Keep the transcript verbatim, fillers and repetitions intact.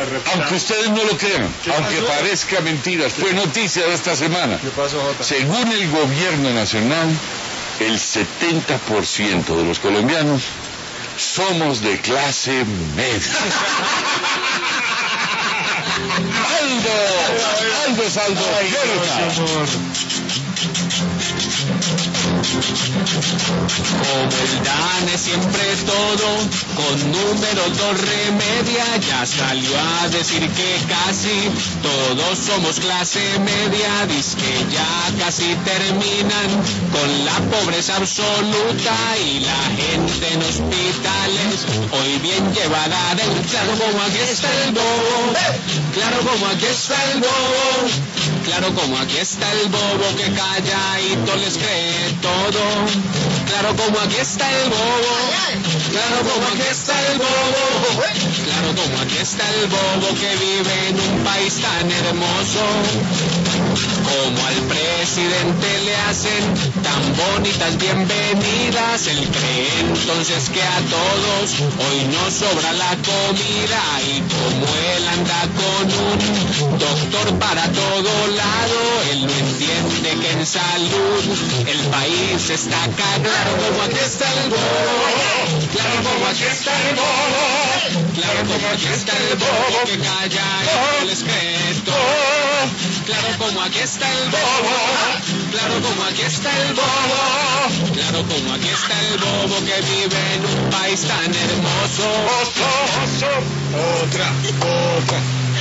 Aunque ustedes no lo crean, aunque parezca mentira, fue noticia de esta semana. ¿Qué pasó, Jota? Según el gobierno nacional, el setenta por ciento de los colombianos somos de clase media. Aldo, Aldo, Saldo, Como el DANE siempre todo, con números dos remedia, ya salió a decir que casi todos somos clase media, dizque ya casi terminan con la pobreza absoluta y la gente en hospitales, hoy bien llevada del claro como aquí está el bobo, claro como aquí está el bobo, claro como aquí está el bobo que calladito les cree todo, claro como aquí está el bobo, claro como aquí está el bobo, claro como aquí está el bobo que vive en un país tan hermoso, como al presidente le hacen tan bonitas bienvenidas, él cree entonces que a todos hoy nos sobra la comida y como él anda con un doctor para todo lado, él no entiende que en salud el país está cagado. Claro como aquí está el bobo, claro como aquí está el bobo, claro como aquí está el bobo que calla y no les cree todo, claro como aquí está el bobo, claro como aquí está el bobo, claro como aquí está el bobo que vive en un país tan hermoso. Otra, otra.